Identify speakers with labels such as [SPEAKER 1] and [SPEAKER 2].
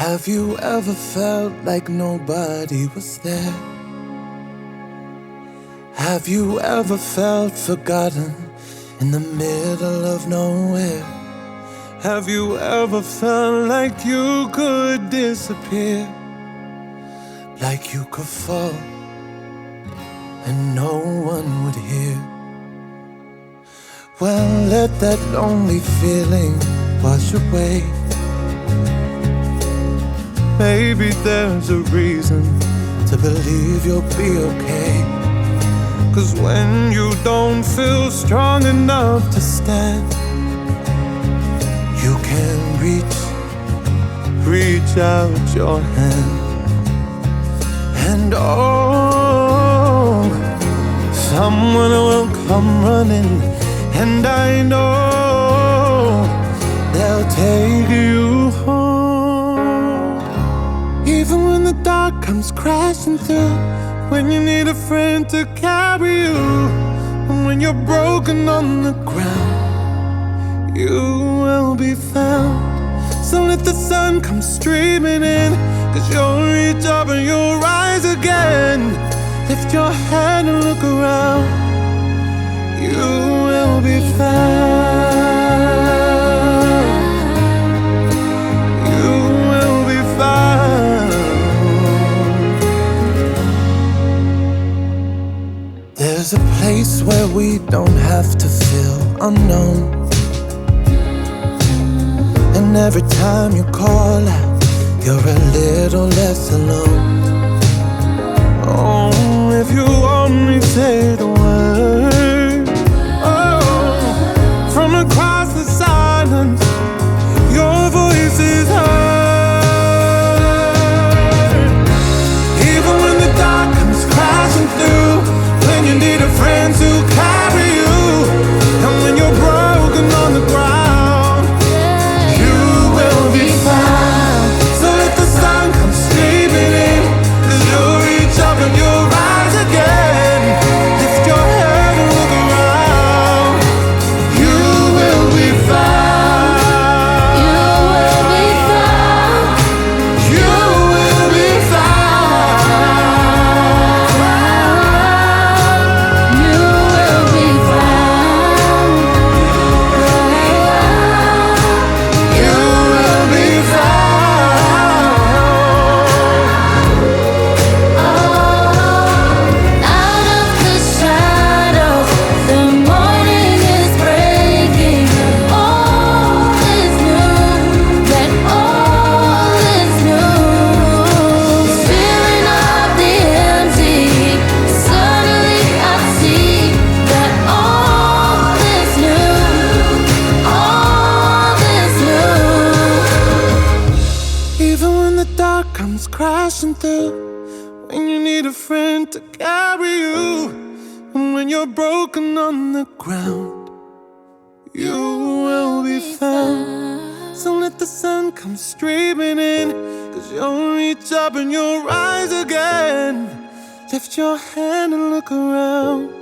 [SPEAKER 1] Have you ever felt like nobody was there? Have you ever felt forgotten in the middle of nowhere? Have you ever felt like you could disappear? Like you could fall and no one would hear? Well, let that lonely feeling wash away. Maybe there's a reason to believe you'll be okay. 'Cause when you don't feel strong enough to stand, you can reach out your hand. And oh, someone will come running, and I know they'll take you home. Even when the dark comes crashing through, when you need a friend to carry you, and when you're broken on the ground, you will be found. So let the sun come streaming in, 'cause you'll reach up and you'll rise again. Lift your head and look around, you will be found. You will be found. There's a place where we don't have to feel unknown, and every time you call out, you're a little less alone. Oh, if you only say the word, oh, from across the silence, your voice is heard. Even when the dark comes crashing through, when you need a friend to carry you, and when you're broken on the ground, you will be found. So let the sun come streaming in, 'cause you'll reach up and you'll rise again. Lift your head and look around, you will be found. You will be found. You will be found. You will be found. You will be found.
[SPEAKER 2] Out of the shadows, the morning is breaking. All is new, that all is new. Filling up the empty, suddenly I see that all is new, all is new.
[SPEAKER 1] Even when the dark comes crashing through, when you need a friend to carry you, and when you're broken on the ground, you will be found. So let the sun come streaming in, 'cause you'll reach up and you'll rise again. Lift your hand and look around,